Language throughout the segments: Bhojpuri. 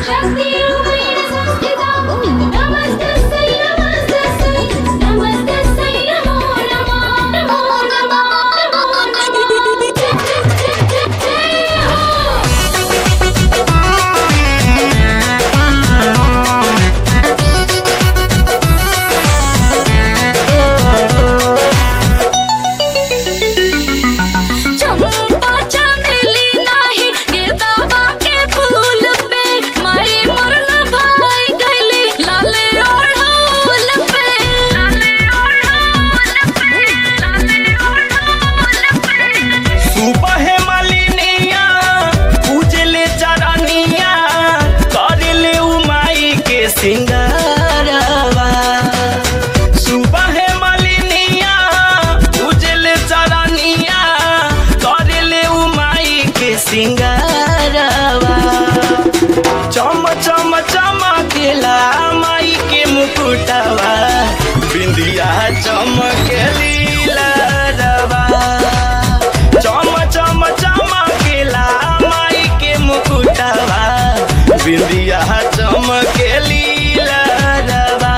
शक्ति रूपेण संस्थिता नमस्तस्यै नमस्तस्यै नमस्तस्यै नमो नमः नमो नमः नमो नमः जय हो। चंपा चमेली नाही गेंदा के फूल पे मारी मोरल भाई गली लाले ओढ़ौल पे लाले ओढ़ौल पे लाले ओढ़ौल पे। सुबह मालिनिया पूजले चरनिया करले उमाई के सिंगारवा। सुबह मालिनिया पूजले चरनिया करले उमाई के सिंगारवा। चम चम चमकेला माई के मुकुटवा बिंदिया चमकेली लरवा। चम चम चमकेला माई के मुकुटवा बिंदिया चमकेली लरवा।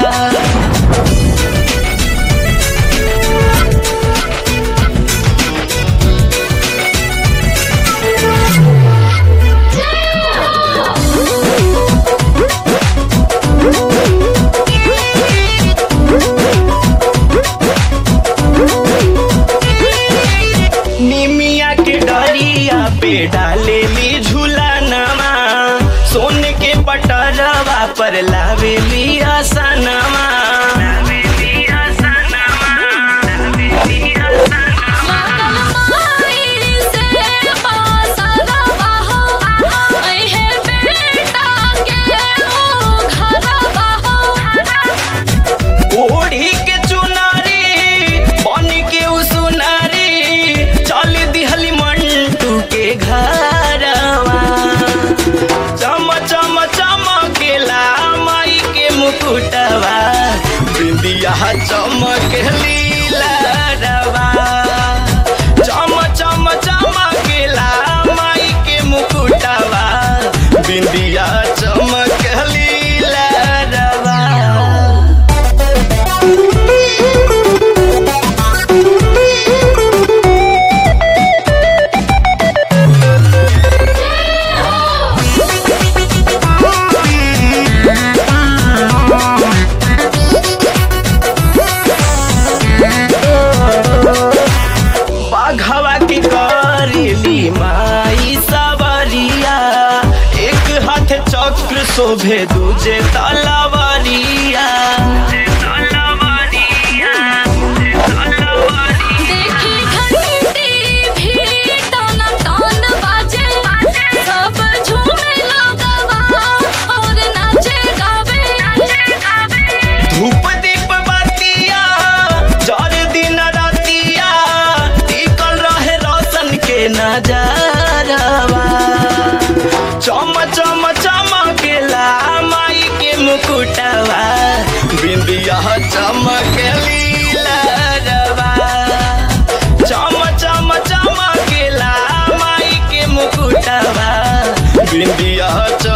निमिया के डरिया पे डालेली झूलनमा सोने के पटरवा पर लावेली आसनमा। माई से बासरवा हो अहे बेटा के ओ घरवा हो। ओढ़ी के चुनारी बन के उसुनारी चल दिहली मंटू के घरवा। चम चम चमकेला माई के मुकुटवा बिंदिया चमकेली लरवा। चम चम चमकेला माई के मुकुटवा बिंदिया चमकेली लरवा। बाघवा की करेली माई सवरिया एक हाथ चक्र शोभे दूजे तलवारिया। देखी घंटी भी टन टन बाजे सब झूमे लोगवा और नाचे गावे। धूप दीप बतिया जर दिन रतिया टिकल रहे रोशन के नजरवा। चम चम चमकेला माई के मुकुटवा बिंदिया चमकेली लरवा। चम चम चमकेला माई के मुकुटवा बिंदिया